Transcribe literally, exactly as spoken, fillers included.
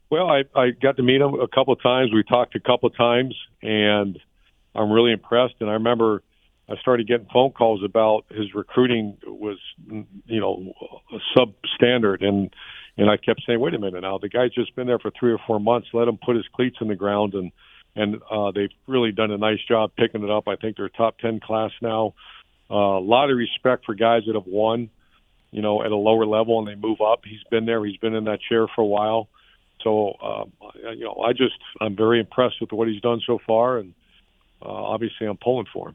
Well, I, I got to meet him a couple of times. We talked a couple of times, and I'm really impressed. And I remember I started getting phone calls about his recruiting was, you know, substandard, and and I kept saying, wait a minute now, the guy's just been there for three or four months. Let him put his cleats in the ground, and and uh, they've really done a nice job picking it up. I think they're a top ten class now. Uh, a lot of respect for guys that have won, you know, at a lower level and they move up. He's been there. He's been in that chair for a while. So, um, you know, I just, I'm very impressed with what he's done so far, and uh, obviously I'm pulling for him.